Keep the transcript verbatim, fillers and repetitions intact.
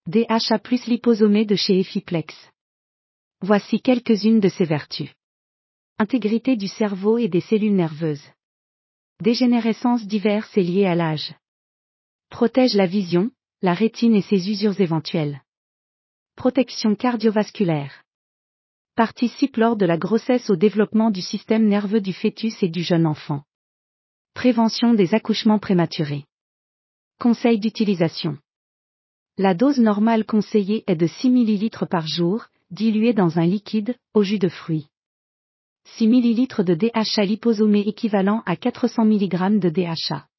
D H A plus liposomé de chez Effiplex. Voici quelques-unes de ses vertus. Intégrité du cerveau et des cellules nerveuses. Dégénérescences diverses et liées à l'âge. Protège la vision, la rétine et ses usures éventuelles. Protection cardiovasculaire. Participe lors de la grossesse au développement du système nerveux du fœtus et du jeune enfant. Prévention des accouchements prématurés. Conseils d'utilisation. La dose normale conseillée est de six millilitres par jour, diluée dans un liquide, au jus de fruits. six millilitres de D H A liposomé équivalent à quatre cents milligrammes de D H A.